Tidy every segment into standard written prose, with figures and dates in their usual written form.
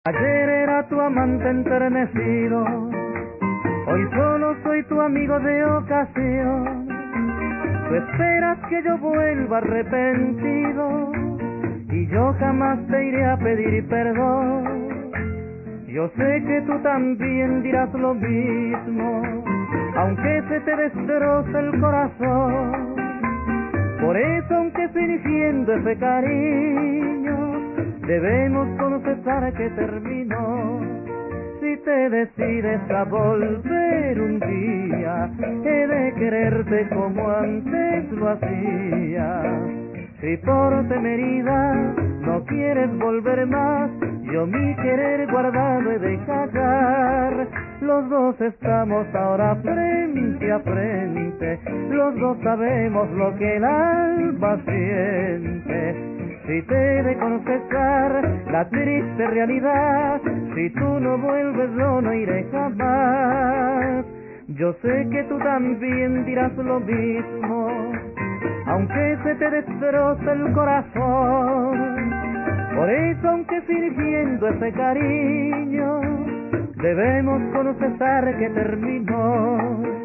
Ayer era tu amante enternecido, hoy solo soy tu amigo de ocasión. Tú esperas que yo vuelva arrepentido y yo jamás te iré a pedir perdón. Yo sé que tú también dirás lo mismo, aunque se te destroce el corazón. Por eso, aunque fingiendo ese cariño, debemos confesar que terminó. Si te decides a volver un día, he de quererte como antes lo hacía. Si por temeridad no quieres volver más, yo mi querer guardado he de callar. Los dos estamos ahora frente a frente, los dos sabemos lo que el alma siente. Si te he de confesar la triste realidad, si tú no vuelves yo no iré jamás. Yo sé que tú también dirás lo mismo, aunque se te destroce el corazón. Por eso, aunque fingiendo ese cariño, debemos confesar que terminó.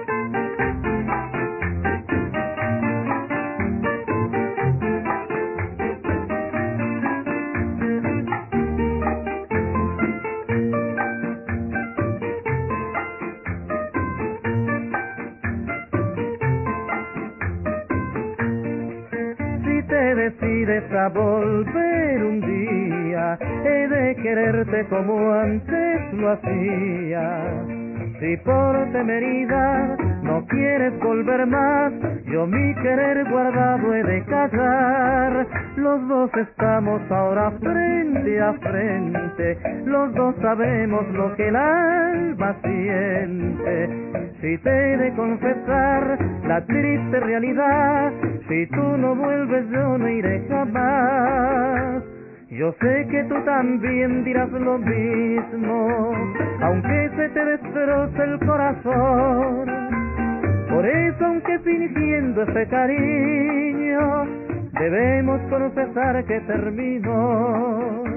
Si te decides a volver un día, he de quererte como antes lo hacía. Si por temeridad no quieres volver más, yo mi querer guardado he de callar. Los dos estamos ahora frente a frente, los dos sabemos lo que el alma siente. Si te he de confesar la triste realidad, si tú no vuelves yo no iré jamás. Yo sé que tú también dirás lo mismo, aunque se te destroce el corazón. Por eso, aunque fingiendo ese cariño, debemos confesar que terminó.